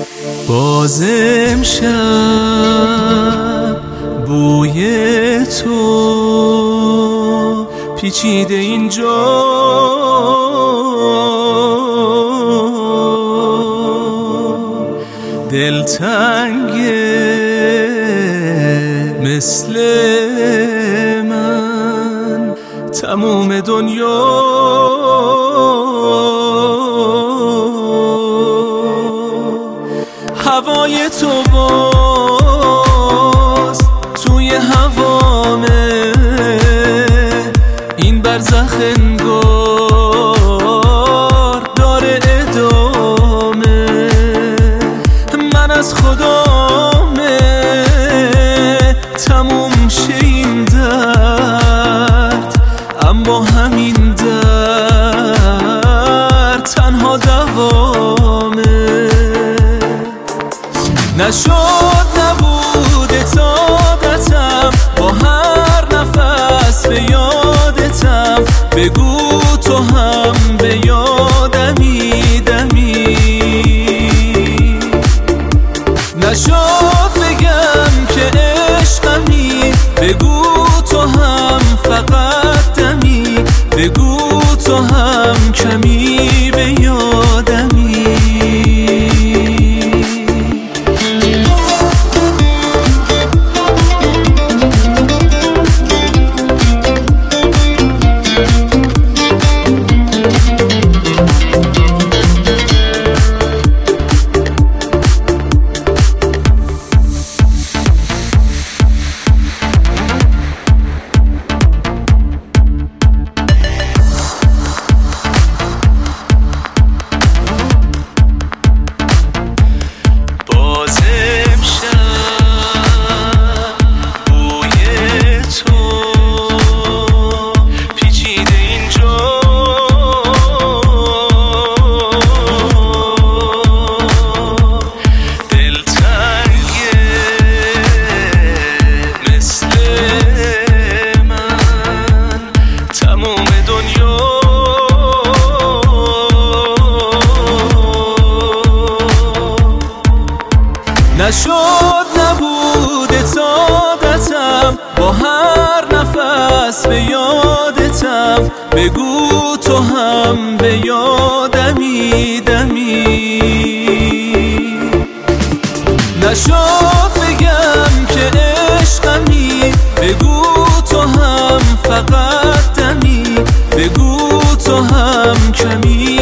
باز امشب بوی تو پیچیده اینجا، دلتنگه مثل من تموم دنیا. هوای تو باز توی هوامه، این برزخ انگار داره ادامه. من از خدامه تموم شه این درد، اما همین درد تنها دوامه. نشد نبوده طاقتم با هر نفس به یادتم، بگو تو هم به یادمی دمی. نشد بگم که عشقمی، بگو تو هم فقط دمی، بگو تو هم کمی به یادمی. نشد نبوده طاقتم با هر نفس به یادتم، بگو تو هم به یادمی دمی. نشد بگم که عشقمی، بگو تو هم فقط دمی، بگو تو هم کمی